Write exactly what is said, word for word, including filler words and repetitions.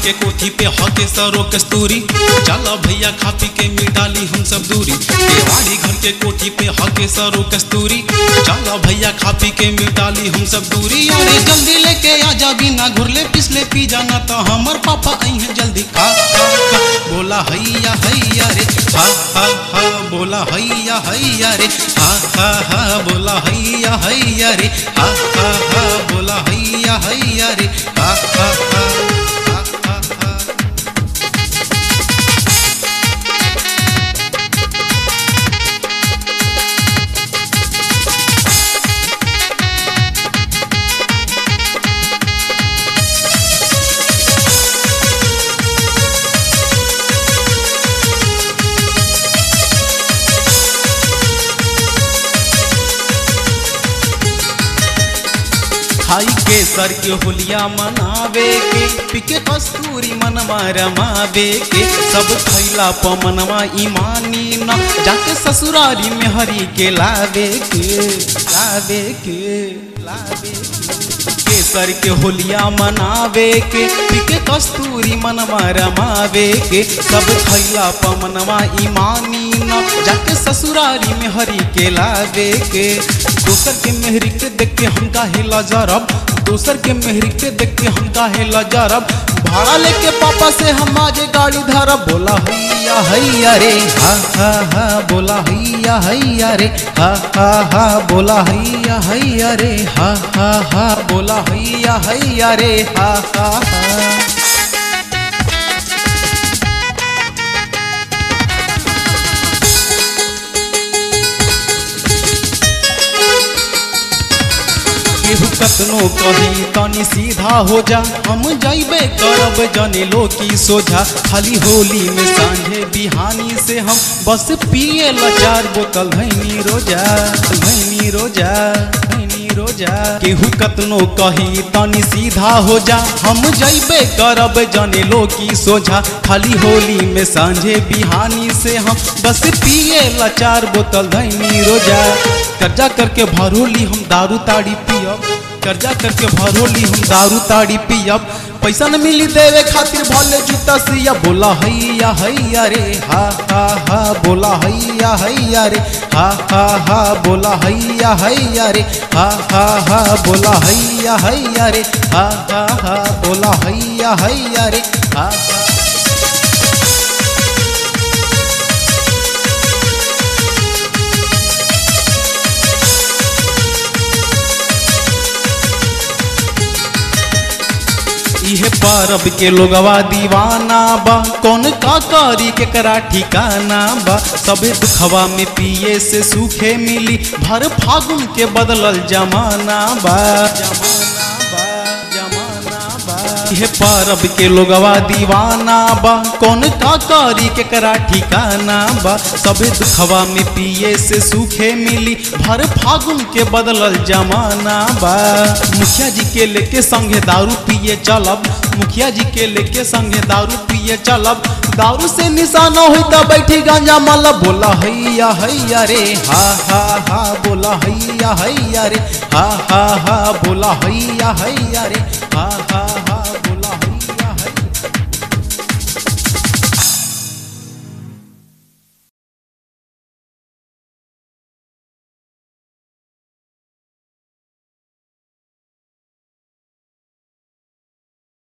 के कोठी पे हके सरो कस्तूरी, चलो भैया खा पी के मिटाली हम सब दूरी। केवाड़ी घर के कोठी पे हके सरो कस्तूरी, चलो भैया खा पी के मिटाली हम सब दूरी। अरे जल्दी लेके आजा बिना घुरले पिछले पी जाना तो हमर पापा आई है जल्दी खा खा खा। बोला हैया हैया रे हा हा हा, बोला हैया हैया रे हा हा हा, बोला हैया हैया रे हा हा हा, बोला हैया हैया रे हा हा हा। खाई केसर के होलिया मनावे के, पिके कस्तूरी मनवा रमावे के। सब खैला पमनवा ईमानी न, जाके ससुरारी में हरी के लावे के लावे के लावे के। केसर के होलिया मनावे के, पिके कस्तूरी मनवा रमावे के। सब खैला पमनवा ईमानी न, जाके ससुरारी में हरी के लावे के। दोसर के मेहरी के देख के हम काहे लजरब, दोसर के मेहरी के देख के हम काहे लजरब। भाड़ा लेके पापा से हम आज गाड़ी धरब। बोला हैया हैया रे हा हा हा, बोला हैया हैया रे हा हा हा, बोला हैया हैया रे हा हा हा, बोला हैया हैया रे हा हा हा। केहू कतनो कही तनी सीधा हो जा, हम जाइबे करब जने लो की सोझा। खाली होली में सांझे बिहानी से हम बस पिए ला चार बोतल धैनी रोजा धैनी रोजा धैनी रोजा। केहू कतनो कही तनी सीधा हो जा, हम जाइबे करब जने लो की सोझा। खाली होली में सांझे बिहानी से हम बस पिए ला चार बोतल धैनी रोजा। कर्जा करके भरोली हम दारू ताड़ी पियब, कर्जा करके भरोली हम दारू ताड़ी पियब। पैसा न मिली देवे खातिर भले जूता सिया। बोला हैया हैया रे हा हा हा, बोला हैया हैया रे हा हा हा, बोला हैया हैया रे हा हा हा, बोला हैया हैया रे हा हा हा, बोला हैया हैया रे हा हा। इहे परब के लोगवा दीवाना बा, कौन का करी के करा ठिकाना बा। सबे दुखवा में पिए से सूखे मिली, भर फागुन के बदलल जमाना बा जमाना बा जमाना बा। इहे परब के लोगवा दीवाना बा, कौन का करी के करा ठिकाना बा। सबे दुखवा में पिए से सूखे मिली, भर फागुन के बदलल जमाना बा। मुखिया जी के लेके संगे दारू पिए चलब, मुखिया जी के लेके संगे दारू पिए चलब। दारू से निशाना हुई तो बैठी गांजा माला। बोला हैया हैया रे हा हा हा, बोला हैया हैया रे हा हा हा, बोला हैया हैया रे हा हा।